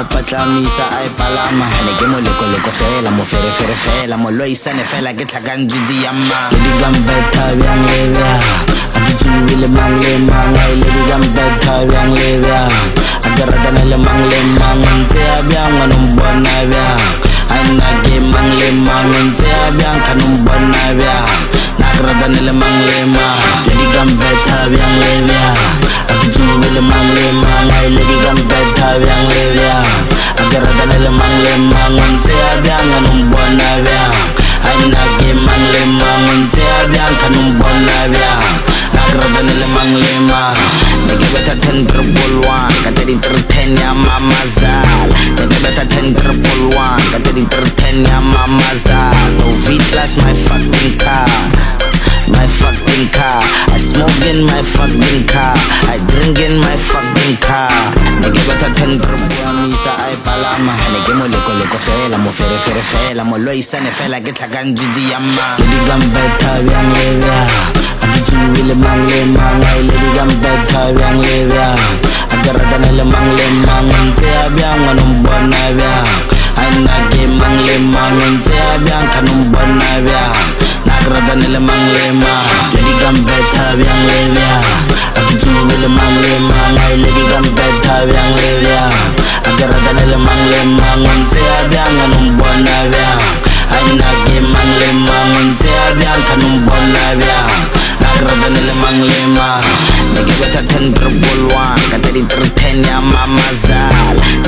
patlamisa a e palama ne ke mo leko fela mo fere fela mo lo isane fela ke tlhakang dzudzi ya mma le di gambeta bjang le bjang a ke tsuwile mang le mang a le di gambeta bjang le bjang a ke ratana le mang le mang ntse a bjang a nombona bjang a nna ke mang le mang ntse a bjang ka nombona bjang na ke ratana le mang le mang le di gambeta bjang le bjang a ke tsuwile mang le mang a le di gambeta bjang le bjang a ke ratana le mang le mang ntse a bjang a nombona bjang a nna ke mang le mang ntse a bjang ka nombona bjang na ke ratana le mang le mang ne ke betha 10 triple 1 ka 10 ya mamazal ne ke betha 10 triple 1 ka 10 ya mamazal no V-Class my fucking car my fucking car I smoke in my fucking car I drink in my fucking car ne ke betha 10 triple misa ai palama ne ke mo leko fela mo fere fela mo lo isane fela ke tlhakang dzudzi ya mma le di gambeta bjang le bjang a ke tsuwile mang le mang a le di gambeta bjang le bjang a ke ratana le mang le mang ntse a bjang a nombona bjang a nna ke mang le mang ntse a bjang ka nombona bjang na ke ratana le mang le mang le di gambeta bjang le bjang a ke tsuwile mang le mang a le di gambeta bjang le bjang a ke ratana le mang le mang ntse a bjang a nombona bjang a nna ke mang le mang ntse a bjang ka nombona bjang na ke ratana le mang le mang ne ke betha 10 triple 1 ka 10 ya mamazal